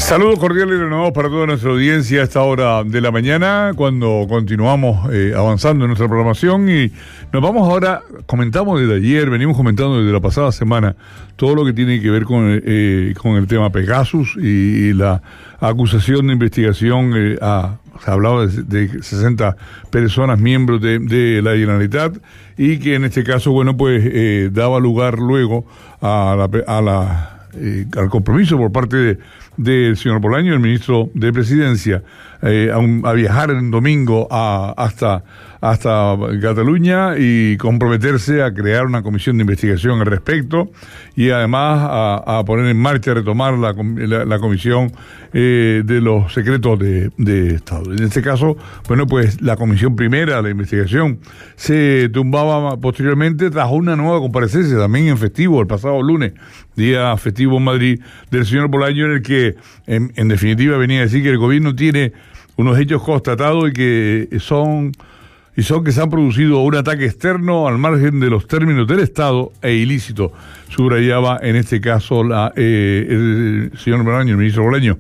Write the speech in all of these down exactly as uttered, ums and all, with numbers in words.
Saludos cordiales y renovados para toda nuestra audiencia a esta hora de la mañana, cuando continuamos eh, avanzando en nuestra programación, y nos vamos ahora, comentamos desde ayer, venimos comentando desde la pasada semana todo lo que tiene que ver con, eh, con el tema Pegasus y, y la acusación de investigación. Eh, a, se hablaba de, de sesenta personas miembros de, de la Generalitat, y que en este caso, bueno, pues eh, daba lugar luego a la, a la Eh, al compromiso por parte de, del señor Bolaño, el ministro de Presidencia, eh, a, un, a viajar el domingo a, hasta, hasta Cataluña y comprometerse a crear una comisión de investigación al respecto, y además a, a poner en marcha, a retomar la, la, la comisión eh, de los secretos de, de Estado. En este caso, bueno, pues la comisión primera, la investigación, se tumbaba posteriormente tras una nueva comparecencia, también en festivo, el pasado lunes, día festivo en Madrid, del señor Bolaño, en el que en, en definitiva venía a decir que el gobierno tiene unos hechos constatados y que son y son que se han producido un ataque externo al margen de los términos del Estado e ilícito, subrayaba en este caso la, eh, el señor Bolaño, el ministro Bolaño.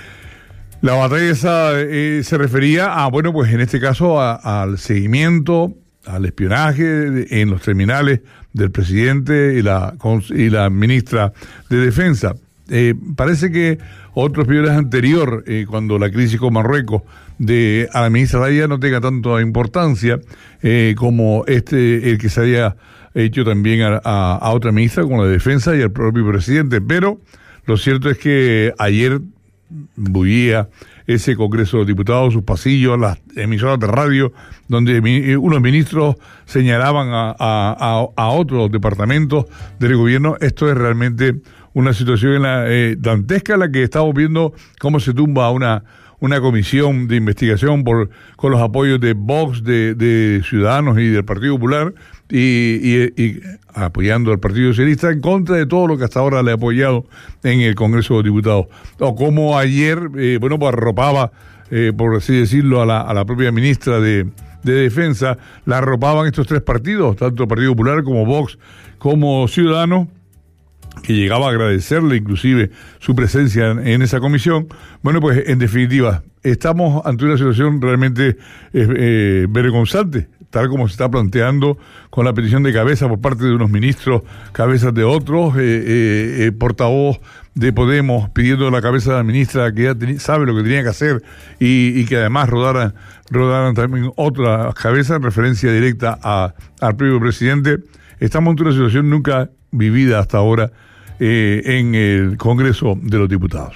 La batalla esa eh, se refería a, bueno, pues en este caso a, al seguimiento, al espionaje en los terminales del presidente y la, y la ministra de Defensa. Eh, parece que otros periodos anterior, eh, cuando la crisis con Marruecos, de a la ministra Raya no tenga tanta importancia eh, como este, el que se haya hecho también a, a, a otra ministra, como la de Defensa y al propio presidente. Pero lo cierto es que ayer bullía ese Congreso de los Diputados, sus pasillos, las emisoras de radio, donde mi, unos ministros señalaban a, a, a, a otros departamentos del gobierno. Esto es realmente una situación en la, eh, dantesca, en la que estamos viendo cómo se tumba una, una comisión de investigación por, con los apoyos de Vox, de, de Ciudadanos y del Partido Popular, y, y, y apoyando al Partido Socialista en contra de todo lo que hasta ahora le ha apoyado en el Congreso de los Diputados. O como ayer, eh, bueno, pues arropaba, eh, por así decirlo, a la, a la propia ministra de, de Defensa, la arropaban estos tres partidos, tanto el Partido Popular como Vox, como Ciudadanos, que llegaba a agradecerle inclusive su presencia en, en esa comisión. Bueno, pues en definitiva, estamos ante una situación realmente eh, eh, vergonzante, tal como se está planteando, con la petición de cabeza por parte de unos ministros, cabezas de otros, eh, eh, eh, portavoz de Podemos pidiendo la cabeza de la ministra, que ya ten, sabe lo que tenía que hacer, y, y que además rodaran, rodaran también otras cabezas en referencia directa a, al propio presidente. Estamos ante una situación nunca vivida hasta ahora eh, en el Congreso de los Diputados.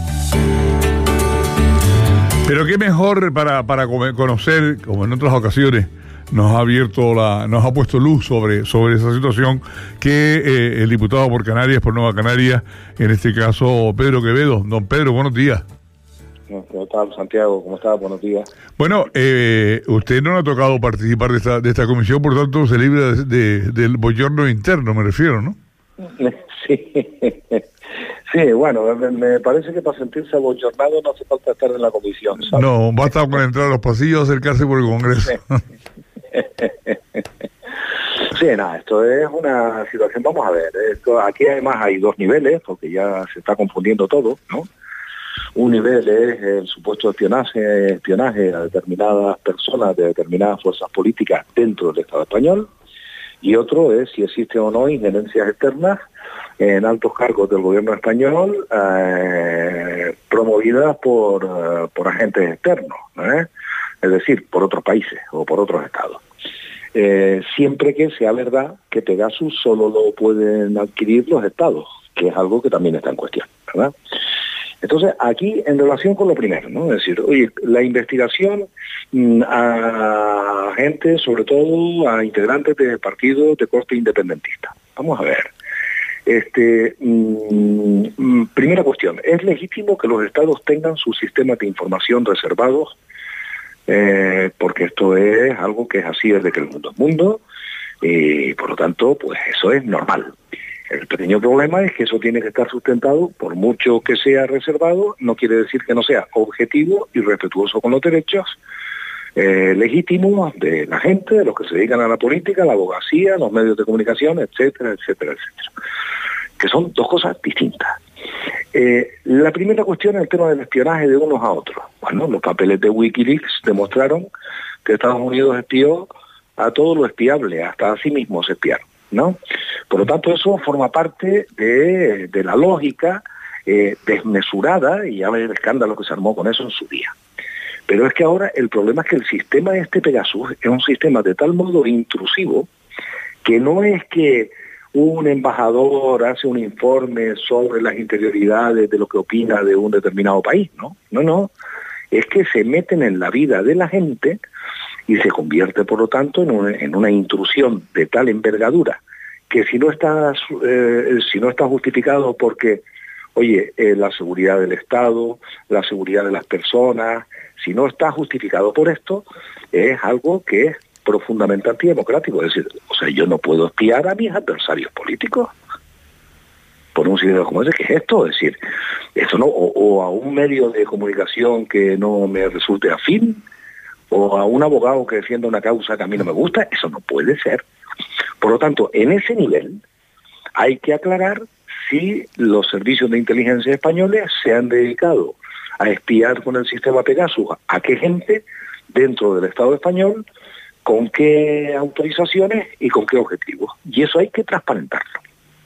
Pero qué mejor para, para conocer, como en otras ocasiones nos ha abierto la, nos ha puesto luz sobre, sobre esa situación, que eh, el diputado por Canarias, por Nueva Canarias, en este caso Pedro Quevedo. Don Pedro, buenos días. ¿Cómo está, Santiago? ¿Cómo está? Buenos días. Bueno, eh, usted no le ha tocado participar de esta, de esta comisión, por tanto se libra de, de, del bochorno interno, me refiero, ¿no? Sí, sí, bueno, me, me parece que para sentirse abochornado no hace falta estar en la comisión, ¿sabes? No, basta con entrar a los pasillos, acercarse por el Congreso. Sí, nada, esto es una situación, vamos a ver, esto aquí además hay dos niveles, porque ya se está confundiendo todo, ¿no? Un nivel es el supuesto espionaje, espionaje a determinadas personas de determinadas fuerzas políticas dentro del Estado español, y otro es si existe o no injerencias externas en altos cargos del gobierno español eh, promovidas por, uh, por agentes externos, ¿eh? Es decir, por otros países o por otros estados. Eh, siempre que sea verdad que Pegasus solo lo pueden adquirir los estados, que es algo que también está en cuestión, ¿verdad? Entonces, aquí, en relación con lo primero, ¿no? Es decir, oye, la investigación mmm, a gente, sobre todo a integrantes de partidos de corte independentista. Vamos a ver. Este, mmm, primera cuestión, ¿es legítimo que los estados tengan sus sistemas de información reservados? Eh, porque esto es algo que es así desde que el mundo es mundo, y por lo tanto, pues eso es normal. El pequeño problema es que eso tiene que estar sustentado, por mucho que sea reservado, no quiere decir que no sea objetivo y respetuoso con los derechos eh, legítimos de la gente, de los que se dedican a la política, la abogacía, los medios de comunicación, etcétera, etcétera, etcétera. Que son dos cosas distintas. Eh, la primera cuestión es el tema del espionaje de unos a otros. Bueno, los papeles de Wikileaks demostraron que Estados Unidos espió a todo lo espiable, hasta a sí mismos se espiaron, ¿no? Por lo tanto, eso forma parte de, de la lógica eh, desmesurada, y ya ves el escándalo que se armó con eso en su día. Pero es que ahora el problema es que el sistema este Pegasus es un sistema de tal modo intrusivo que no es que un embajador hace un informe sobre las interioridades de lo que opina de un determinado país, ¿no? No, no. Es que se meten en la vida de la gente y se convierte, por lo tanto, en una, en una intrusión de tal envergadura que si no está, eh, si no está justificado porque, oye, eh, la seguridad del Estado, la seguridad de las personas, si no está justificado por esto, es algo que es profundamente antidemocrático. Es decir, o sea, yo no puedo espiar a mis adversarios políticos por un sistema como ese. ¿Qué es esto? Es decir, esto no, o, o a un medio de comunicación que no me resulte afín, o a un abogado que defienda una causa que a mí no me gusta. Eso no puede ser. Por lo tanto, en ese nivel hay que aclarar si los servicios de inteligencia españoles se han dedicado a espiar con el sistema Pegasus a qué gente dentro del Estado español, con qué autorizaciones y con qué objetivos. Y eso hay que transparentarlo.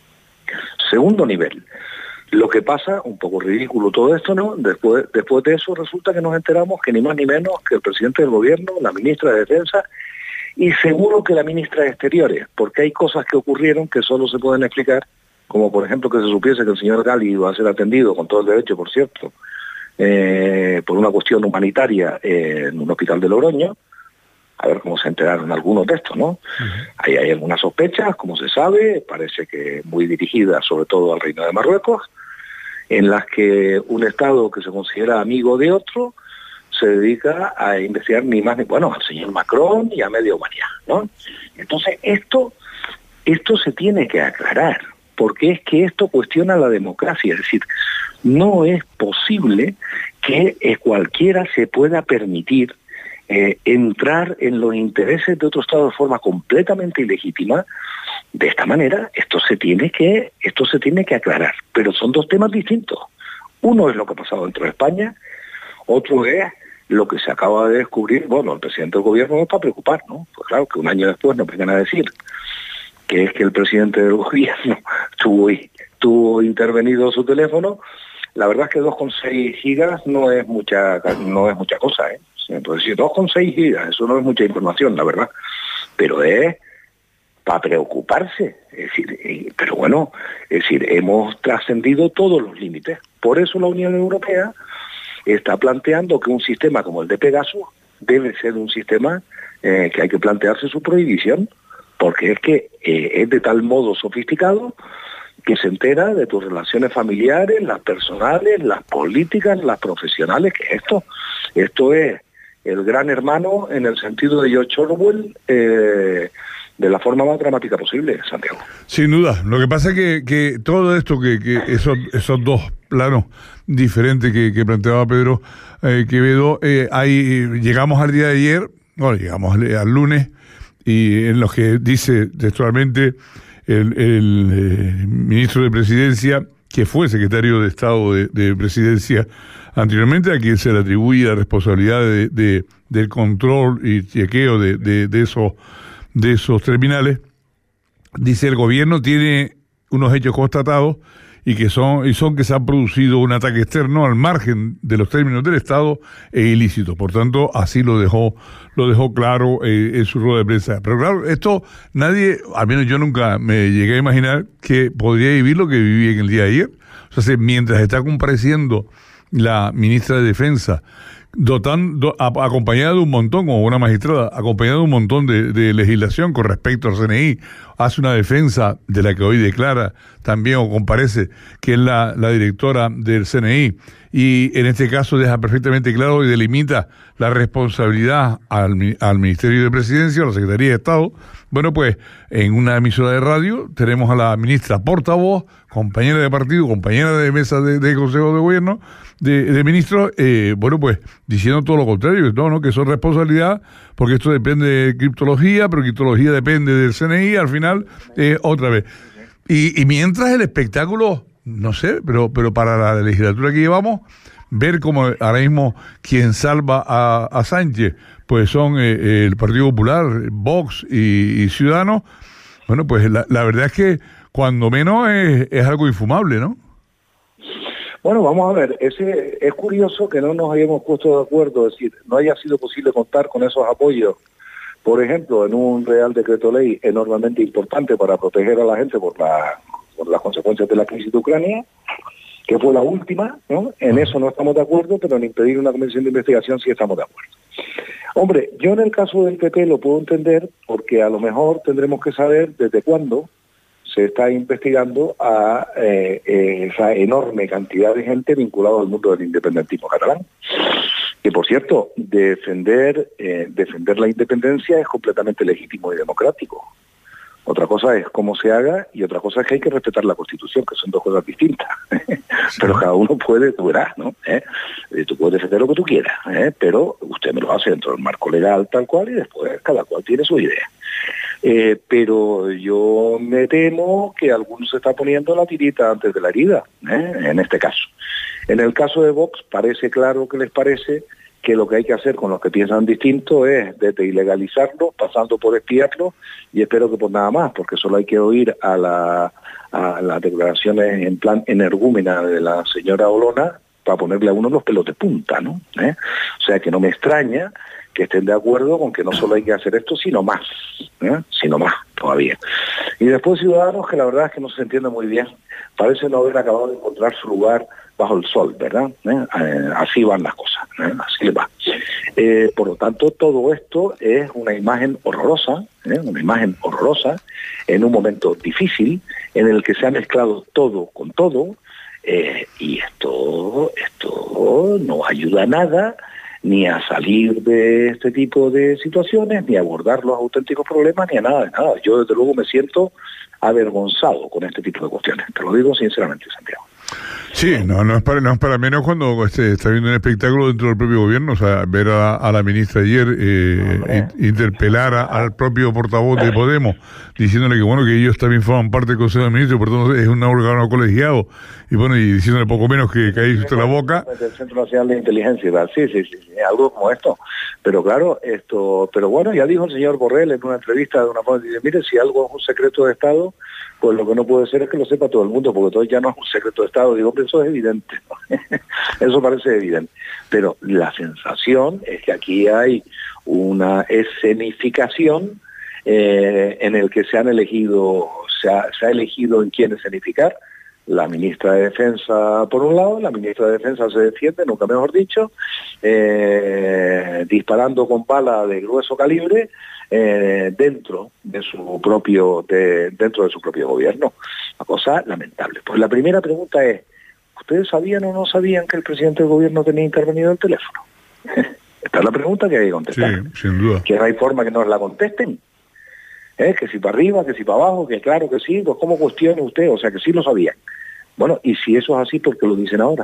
Segundo nivel, lo que pasa, un poco ridículo todo esto, ¿no? Después, después de eso resulta que nos enteramos que ni más ni menos que el presidente del gobierno, la ministra de Defensa y seguro que la ministra de Exteriores, porque hay cosas que ocurrieron que solo se pueden explicar, como por ejemplo que se supiese que el señor Gali iba a ser atendido, con todo el derecho por cierto, eh, por una cuestión humanitaria eh, en un hospital de Logroño. A ver cómo se enteraron algunos de esto, ¿no? Uh-huh. Ahí hay algunas sospechas, como se sabe, parece que muy dirigidas sobre todo al Reino de Marruecos, en las que un Estado que se considera amigo de otro se dedica a investigar ni más ni bueno al señor Macron y a media humanidad, ¿no? Entonces esto, esto se tiene que aclarar, porque es que esto cuestiona la democracia. Es decir, no es posible que eh, cualquiera se pueda permitir Eh, entrar en los intereses de otro Estado de forma completamente ilegítima. De esta manera, esto se tiene que, esto se tiene que aclarar. Pero son dos temas distintos. Uno es lo que ha pasado dentro de España, otro es lo que se acaba de descubrir. Bueno, el presidente del gobierno no está preocupado, ¿no? Pues claro, que un año después nos vengan a decir que es que el presidente del gobierno tuvo, tuvo intervenido su teléfono. La verdad es que dos coma seis gigas no es mucha, no es mucha cosa, ¿eh? Entonces, si dos coma seis gigas, eso no es mucha información, la verdad, pero es para preocuparse. Es decir, pero bueno, es decir, hemos trascendido todos los límites. Por eso la Unión Europea está planteando que un sistema como el de Pegasus debe ser un sistema eh, que hay que plantearse su prohibición, porque es que eh, es de tal modo sofisticado que se entera de tus relaciones familiares, las personales, las políticas, las profesionales, que esto, esto es el gran hermano en el sentido de George Orwell, eh, de la forma más dramática posible, Santiago. Sin duda. Lo que pasa es que, que todo esto, que, que esos, esos dos planos diferentes que, que planteaba Pedro eh, Quevedo, eh, hay, llegamos al día de ayer, bueno, llegamos al, al lunes, y en los que dice textualmente el, el eh, ministro de Presidencia, que fue secretario de Estado de, de Presidencia anteriormente, a quien se le atribuye la responsabilidad de, de, del control y chequeo de, de, de, esos, de esos terminales, dice: el gobierno tiene unos hechos constatados y que son y son que se ha producido un ataque externo al margen de los términos del Estado e ilícito. Por tanto, así lo dejó lo dejó claro eh, en su rueda de prensa. Pero claro, esto nadie, al menos yo nunca me llegué a imaginar que podría vivir lo que viví en el día de ayer. O sea, mientras está compareciendo la ministra de Defensa, dotando, a, acompañada de un montón, como una magistrada, acompañada de un montón de, de legislación con respecto al C N I, hace una defensa de la que hoy declara también o comparece que es la, la directora del C N I, y en este caso deja perfectamente claro y delimita la responsabilidad al, al Ministerio de Presidencia, a la Secretaría de Estado. Bueno, pues en una emisora de radio tenemos a la ministra portavoz, compañera de partido, compañera de mesa de, de Consejo de Gobierno, de, de ministros, eh, bueno, pues diciendo todo lo contrario, no, no, que eso es responsabilidad, porque esto depende de criptología, pero criptología depende del C N I, al final, eh, otra vez. Y, y mientras el espectáculo no sé, pero, pero para la legislatura que llevamos, ver cómo ahora mismo quien salva a, a Sánchez, pues son eh, el Partido Popular, Vox y, y Ciudadanos, bueno, pues la, la verdad es que cuando menos es, es algo infumable, ¿no? Bueno, vamos a ver, ese es curioso que no nos hayamos puesto de acuerdo, es decir, no haya sido posible contar con esos apoyos, por ejemplo, en un Real Decreto Ley enormemente importante para proteger a la gente por, la, por las consecuencias de la crisis de Ucrania, que fue la última, ¿no? En eso no estamos de acuerdo, pero en impedir una comisión de investigación sí estamos de acuerdo. Hombre, yo en el caso del P P lo puedo entender porque a lo mejor tendremos que saber desde cuándo se está investigando a eh, eh, esa enorme cantidad de gente vinculada al mundo del independentismo catalán. Que, por cierto, defender, eh, defender la independencia es completamente legítimo y democrático. Otra cosa es cómo se haga y otra cosa es que hay que respetar la Constitución, que son dos cosas distintas. Pero cada uno puede, tú verás, ¿no? ¿Eh? Tú puedes defender lo que tú quieras, ¿eh? Pero usted me lo hace dentro del marco legal tal cual y después cada cual tiene su idea. Eh, pero yo me temo que algunos se está poniendo la tirita antes de la herida, ¿eh? En este caso. En el caso de Vox parece claro que les parece que lo que hay que hacer con los que piensan distinto es desde ilegalizarlos, pasando por espiarlos, y espero que por nada más, porque solo hay que oír a, la, a las declaraciones en plan energúmena de la señora Olona para ponerle a uno los pelos de punta, ¿no? ¿Eh? O sea que no me extraña que estén de acuerdo con que no solo hay que hacer esto, sino más, ¿eh? Sino más todavía. Y después Ciudadanos, que la verdad es que no se entiende muy bien, parece no haber acabado de encontrar su lugar bajo el sol, ¿verdad? ¿Eh? Eh, así van las cosas, ¿eh? Así le va. Eh, por lo tanto, todo esto es una imagen horrorosa, ¿eh? Una imagen horrorosa, en un momento difícil, en el que se ha mezclado todo con todo, eh, y esto, esto no ayuda a nada, ni a salir de este tipo de situaciones, ni a abordar los auténticos problemas, ni a nada de nada. Yo, desde luego, me siento avergonzado con este tipo de cuestiones. Te lo digo sinceramente, Santiago. Sí, no, no es para, no es para menos cuando este, está viendo un espectáculo dentro del propio gobierno, o sea, ver a, a la ministra ayer eh, in, interpelar a, al propio portavoz de Podemos, diciéndole que bueno, que ellos también forman parte del Consejo de Ministros, por tanto es un órgano colegiado, y bueno, y diciéndole poco menos que cae usted la boca. El Centro Nacional de Inteligencia, sí, sí, sí, sí, algo como esto. Pero claro, esto, pero bueno, ya dijo el señor Borrell en una entrevista de una forma, dice, mire, si algo es un secreto de Estado, pues lo que no puede ser es que lo sepa todo el mundo, porque todo ya no es un secreto de Estado. Digo, hombre, eso es evidente, ¿no? Eso parece evidente. Pero la sensación es que aquí hay una escenificación eh, en el que se han elegido, se ha, se ha elegido en quién escenificar. La ministra de Defensa, por un lado, la ministra de Defensa se defiende, nunca mejor dicho, eh, disparando con bala de grueso calibre, Eh, dentro de su propio de, dentro de su propio gobierno. Una cosa lamentable. Pues la primera pregunta es, ¿ustedes sabían o no sabían que el presidente del gobierno tenía intervenido el teléfono? Esta es la pregunta que hay que contestar. Sí, sin duda. Que no hay forma que nos la contesten. ¿Eh? Que si para arriba, que si para abajo, que claro que sí, pues ¿cómo cuestiona usted? O sea, que sí lo sabían. Bueno, y si eso es así, ¿por qué lo dicen ahora?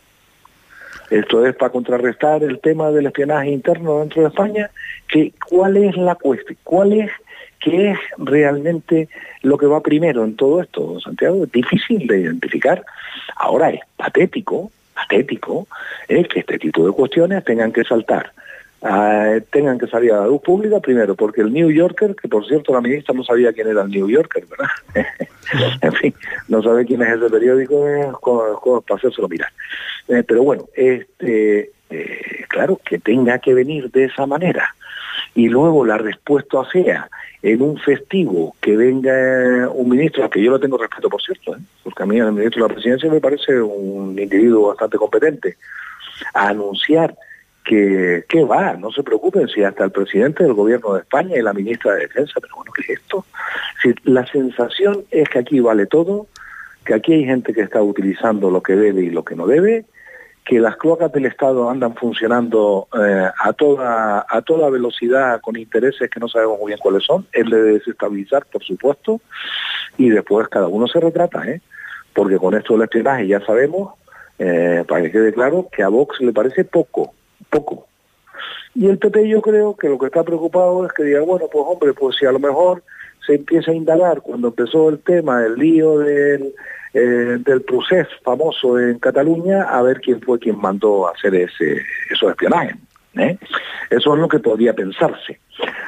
Esto es para contrarrestar el tema del espionaje interno dentro de España. Que, ¿cuál es la cuestión? ¿Cuál es, qué es realmente lo que va primero en todo esto, Santiago? Es difícil de identificar. Ahora es patético, patético, eh, que este tipo de cuestiones tengan que saltar, uh, tengan que salir a la luz pública, primero, porque el New Yorker, que por cierto la ministra no sabía quién era el New Yorker, ¿verdad? En fin, no sabe quién es ese periódico, eh, con, con, para hacérselo mirar. Eh, pero bueno, este, eh, claro, que tenga que venir de esa manera. Y luego la respuesta sea en un festivo que venga un ministro, al que yo lo tengo respeto, por cierto, ¿eh? Porque a mí el ministro de la Presidencia me parece un individuo bastante competente, a anunciar que, que va, no se preocupen si hasta el presidente del gobierno de España y la ministra de Defensa, pero bueno, ¿qué es esto? Si la sensación es que aquí vale todo, que aquí hay gente que está utilizando lo que debe y lo que no debe, que las cloacas del Estado andan funcionando eh, a toda a toda velocidad con intereses que no sabemos muy bien cuáles son, es de desestabilizar, por supuesto, y después cada uno se retrata, ¿eh? Porque con esto del espionaje ya sabemos, eh, para que quede claro, que a Vox le parece poco, poco. Y el P P yo creo que lo que está preocupado es que diga, bueno, pues hombre, pues si a lo mejor se empieza a indagar cuando empezó el tema, el lío del, eh, del Procés famoso en Cataluña, a ver quién fue quien mandó a hacer ese esos espionajes. ¿eh? Eso es lo que podría pensarse.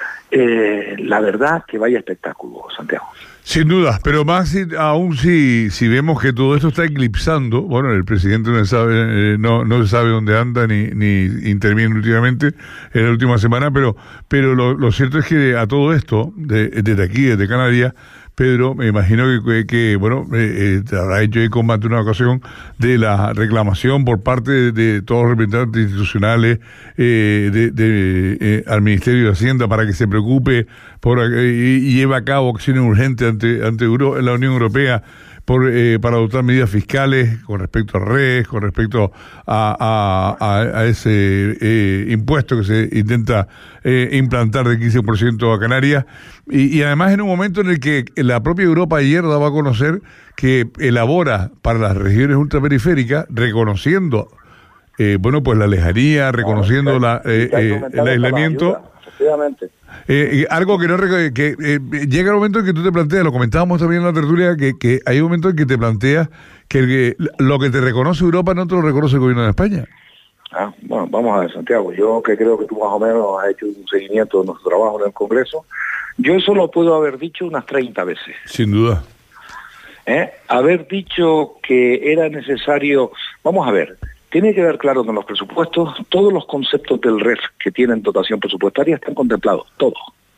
Eh, la verdad que vaya espectáculo, Santiago. Sin duda, pero más si, aún si, si vemos que todo esto está eclipsando, bueno, el presidente no sabe, eh, no, no se sabe dónde anda ni, ni interviene últimamente en la última semana, pero, pero lo, lo cierto es que a todo esto, de, desde aquí, desde Canarias, Pedro, me imagino que, que bueno, eh, te habrá hecho eco más de una ocasión de la reclamación por parte de, de todos los representantes institucionales eh, de, de, eh, al Ministerio de Hacienda para que se preocupe por eh, y lleve a cabo acciones urgentes ante ante Euro, la Unión Europea por eh, para adoptar medidas fiscales con respecto a R E S, con respecto a, a, a, a ese eh, impuesto que se intenta eh, implantar de quince por ciento a Canarias, y, y además en un momento en el que la propia Europa ayer daba a conocer que elabora para las regiones ultraperiféricas, reconociendo eh, bueno pues la lejanía, reconociendo la, eh, eh, el aislamiento. Efectivamente. Eh, algo que no que eh, llega el momento en que tú te planteas, lo comentábamos también en la tertulia, que, que hay un momento en que te planteas que, que lo que te reconoce Europa no te lo reconoce el gobierno de España. Ah, bueno, vamos a ver, Santiago, yo que creo que tú más o menos has hecho un seguimiento de nuestro trabajo en el Congreso, yo eso lo puedo haber dicho unas treinta veces. Sin duda. ¿Eh? Haber dicho que era necesario, vamos a ver, tiene que ver claro que en los presupuestos todos los conceptos del R E F que tienen dotación presupuestaria están contemplados, todos.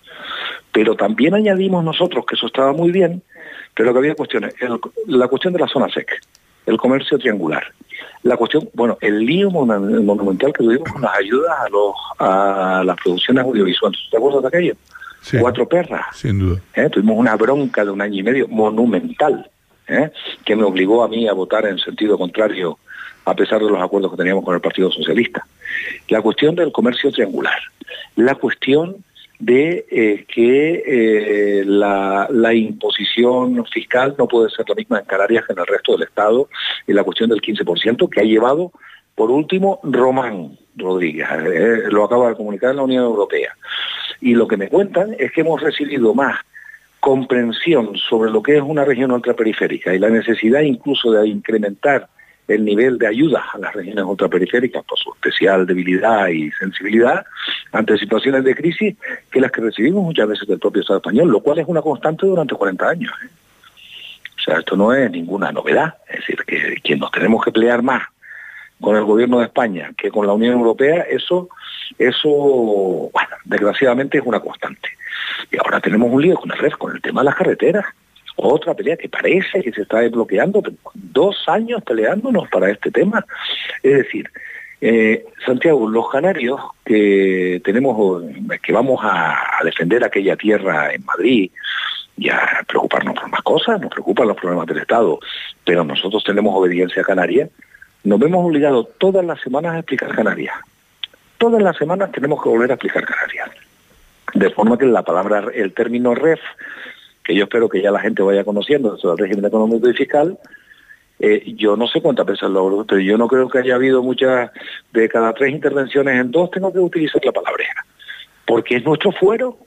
Pero también añadimos nosotros que eso estaba muy bien, pero que había cuestiones. El, la cuestión de la zona SEC, el comercio triangular, la cuestión, bueno, el lío monumental que tuvimos con las ayudas a los a las producciones audiovisuales. ¿Te acuerdas de aquello? Sí, Cuatro perras. Sin duda. ¿Eh? Tuvimos una bronca de un año y medio monumental, ¿eh? que me obligó a mí a votar en sentido contrario a pesar de los acuerdos que teníamos con el Partido Socialista. La cuestión del comercio triangular, la cuestión de eh, que eh, la, la imposición fiscal no puede ser la misma en Canarias que en el resto del Estado, y la cuestión del quince por ciento que ha llevado, por último, Román Rodríguez, eh, lo acaba de comunicar en la Unión Europea. Y lo que me cuentan es que hemos recibido más comprensión sobre lo que es una región ultraperiférica y la necesidad incluso de incrementar el nivel de ayuda a las regiones ultraperiféricas por su especial debilidad y sensibilidad ante situaciones de crisis que las que recibimos muchas veces del propio Estado español, lo cual es una constante durante cuarenta años. ¿eh? O sea, esto no es ninguna novedad. Es decir, que quien nos tenemos que pelear más con el gobierno de España que con la Unión Europea, eso, eso, bueno, desgraciadamente es una constante. Y ahora tenemos un lío con el R E F, con el tema de las carreteras. Otra pelea que parece que se está desbloqueando, dos años peleándonos para este tema. Es decir, eh, Santiago, los canarios que tenemos, que vamos a, a defender aquella tierra en Madrid, ya preocuparnos por más cosas, nos preocupan los problemas del Estado, pero nosotros tenemos obediencia canaria, nos vemos obligados todas las semanas a explicar Canarias. Todas las semanas tenemos que volver a explicar Canarias. De forma que la palabra, el término R E F, que yo espero que ya la gente vaya conociendo sobre el régimen económico y fiscal, eh, yo no sé cuántas veces lo hago, pero yo no creo que haya habido muchas, de cada tres intervenciones en dos tengo que utilizar la palabra, porque es nuestro fuero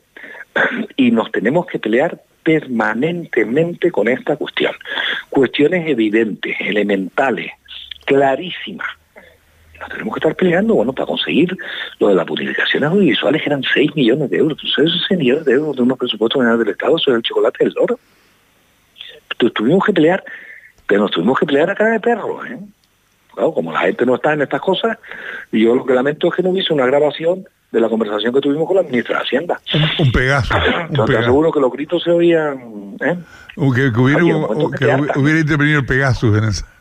y nos tenemos que pelear permanentemente con esta cuestión. Cuestiones evidentes, elementales, clarísimas. Nos tenemos que estar peleando, bueno, para conseguir lo de las publicaciones audiovisuales, que eran seis millones de euros. Entonces, esos seis millones de euros de unos presupuestos generales del Estado, eso es el chocolate del oro. Entonces, tuvimos que pelear, pero nos tuvimos que pelear a cara de perro, ¿eh? Claro, como la gente no está en estas cosas, y yo lo que lamento es que no hubiese una grabación de la conversación que tuvimos con la ministra de Hacienda. Un, un Pegaso. Yo te aseguro que los gritos se oían, ¿eh? Que, que hubiera, un, que que hubiera intervenido el Pegasus en esa.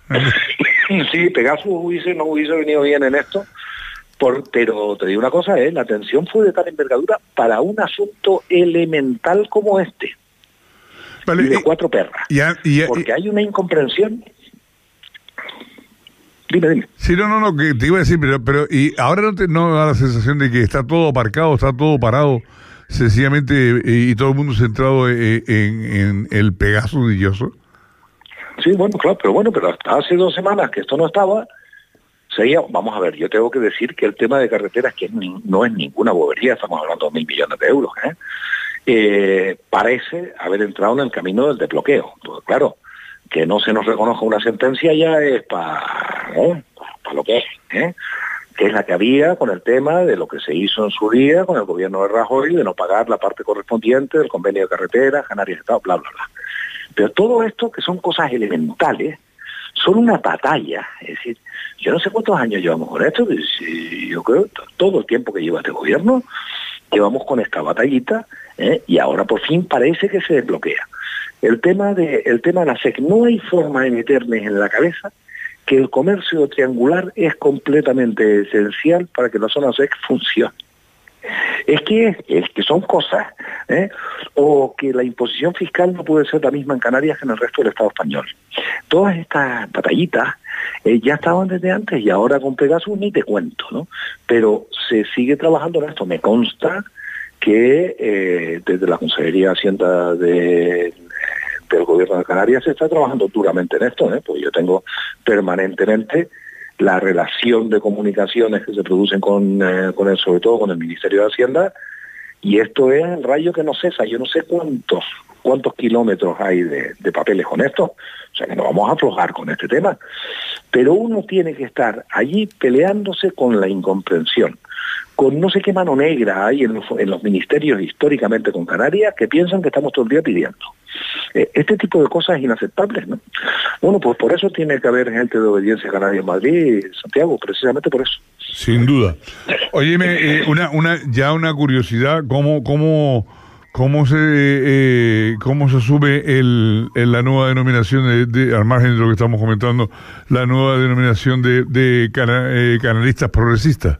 Sí, Pegasus hubiese, no hubiese venido bien en esto, por, pero te digo una cosa, ¿eh? La tensión fue de tal envergadura para un asunto elemental como este, vale, y de cuatro perras, y, y, porque y, hay una incomprensión. Dime, dime. Sí, no, no, no, que te iba a decir, pero, pero y ahora no te no da la sensación de que está todo aparcado, está todo parado, sencillamente, y, y todo el mundo centrado en, en, en el Pegasus dilloso. Sí, bueno, claro, pero bueno, pero hasta hace dos semanas que esto no estaba, seguía, vamos a ver, yo tengo que decir que el tema de carreteras, que no es ninguna bobería, estamos hablando de mil millones de euros, ¿eh? eh, parece haber entrado en el camino del desbloqueo. Entonces, claro, que no se nos reconozca una sentencia ya es para ¿eh? pa lo que es, ¿eh? que es la que había con el tema de lo que se hizo en su día con el gobierno de Rajoy, de no pagar la parte correspondiente del convenio de carreteras, Canarias Estado, bla, bla, bla. Pero todo esto, que son cosas elementales, son una batalla. Es decir, yo no sé cuántos años llevamos con esto, yo creo todo el tiempo que lleva este gobierno, llevamos con esta batallita, ¿eh? y ahora por fin parece que se desbloquea. El tema de, el tema de la S E C, no hay forma de meterles en la cabeza que el comercio triangular es completamente esencial para que la zona S E C funcione. Es que, es que son cosas, ¿eh? o que la imposición fiscal no puede ser la misma en Canarias que en el resto del Estado español. Todas estas batallitas eh, ya estaban desde antes y ahora con Pegasus ni te cuento, ¿no? Pero se sigue trabajando en esto. Me consta que eh, desde la Consejería de Hacienda de, del Gobierno de Canarias se está trabajando duramente en esto, ¿eh? Pues yo tengo permanentemente la relación de comunicaciones que se producen con, eh, con el, sobre todo con el Ministerio de Hacienda, y esto es el rayo que no cesa. Yo no sé cuántos cuántos kilómetros hay de, de papeles con esto, o sea que no vamos a aflojar con este tema, pero uno tiene que estar allí peleándose con la incomprensión, con no sé qué mano negra hay en los, en los ministerios históricamente con Canarias que piensan que estamos todo el día pidiendo. Eh, este tipo de cosas es inaceptable, ¿no? Bueno, pues por eso tiene que haber gente de obediencia canaria en Madrid, Santiago, precisamente por eso. Sin duda. Óyeme, eh, una, una, ya una curiosidad, ¿cómo, cómo, cómo se, eh, cómo se sube el, el, la nueva denominación de, de, al margen de lo que estamos comentando, la nueva denominación de, de cana, eh, canalistas progresistas?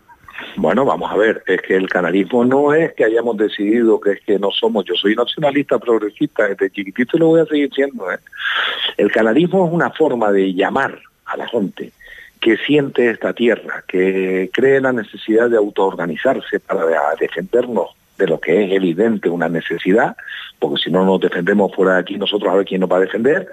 Bueno, vamos a ver, es que el canarismo no es que hayamos decidido que es que no somos, yo soy nacionalista progresista desde chiquitito y lo voy a seguir siendo, ¿eh? El canarismo es una forma de llamar a la gente que siente esta tierra, que cree la necesidad de autoorganizarse para defendernos de lo que es evidente una necesidad, porque si no nos defendemos fuera de aquí nosotros a ver quién nos va a defender,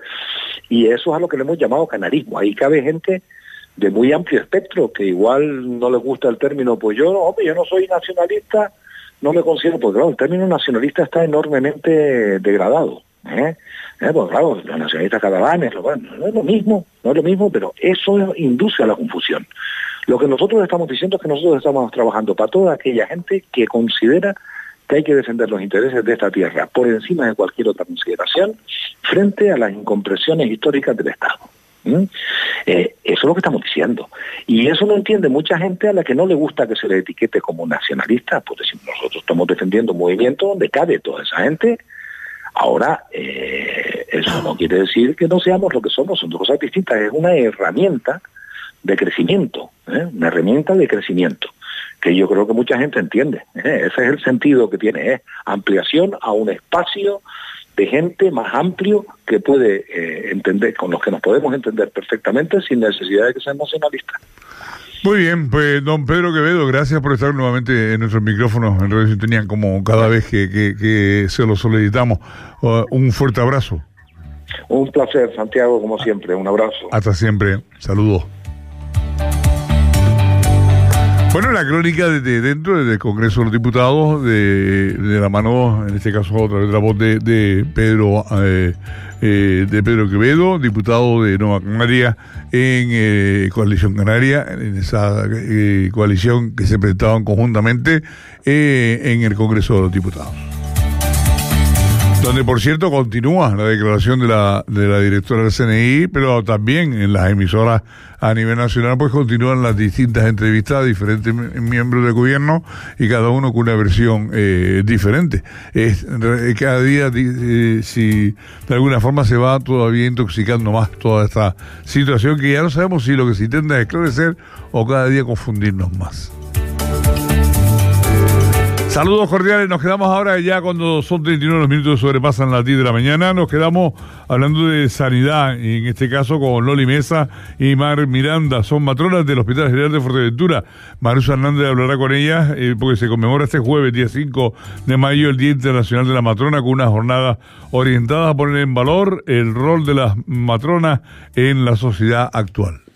y eso es a lo que le hemos llamado canarismo. Ahí cabe gente de muy amplio espectro, que igual no les gusta el término, pues yo, hombre, yo no soy nacionalista, no me considero, porque claro, el término nacionalista está enormemente degradado, ¿eh? ¿Eh? Pues claro, los nacionalistas catalanes, bueno, no es lo mismo, no es lo mismo, pero eso induce a la confusión. Lo que nosotros estamos diciendo es que nosotros estamos trabajando para toda aquella gente que considera que hay que defender los intereses de esta tierra por encima de cualquier otra consideración frente a las incomprensiones históricas del Estado. ¿Mm? Eh, eso es lo que estamos diciendo, y eso lo entiende mucha gente a la que no le gusta que se le etiquete como nacionalista. Pues decimos, nosotros estamos defendiendo un movimiento donde cabe toda esa gente. Ahora, eh, eso no quiere decir que no seamos lo que somos, son dos cosas distintas. Es una herramienta de crecimiento, ¿eh? una herramienta de crecimiento que yo creo que mucha gente entiende, ¿eh? Ese es el sentido que tiene, es ampliación a un espacio de gente más amplio que puede eh, entender, con los que nos podemos entender perfectamente sin necesidad de que sean nacionalistas. Muy bien, pues don Pedro Quevedo, gracias por estar nuevamente en nuestros micrófonos en Radio Sintonía, como cada vez que, que, que se lo solicitamos. Uh, un fuerte abrazo. Un placer, Santiago, como siempre, un abrazo. Hasta siempre, saludos. Bueno, la crónica desde dentro del Congreso de los Diputados, de, de la mano, en este caso, otra vez de la voz de, de Pedro eh, eh, de Pedro Quevedo, diputado de Nueva Canaria en eh, Coalición Canaria, en esa eh, coalición que se presentaban conjuntamente eh, en el Congreso de los Diputados. Donde, por cierto, continúa la declaración de la de la directora del C N I, pero también en las emisoras a nivel nacional, pues continúan las distintas entrevistas a diferentes miembros del gobierno y cada uno con una versión eh, diferente. Es, cada día, eh, si de alguna forma se va todavía intoxicando más toda esta situación, que ya no sabemos si lo que se intenta es esclarecer o cada día confundirnos más. Saludos cordiales, nos quedamos ahora ya cuando son treinta y nueve los minutos sobrepasan las diez de la mañana, nos quedamos hablando de sanidad, en este caso con Loli Mesa y Mar Miranda, son matronas del Hospital General de Fuerteventura. Marusa Hernández hablará con ellas eh, porque se conmemora este jueves, día cinco de mayo, el Día Internacional de la Matrona, con una jornada orientada a poner en valor el rol de las matronas en la sociedad actual.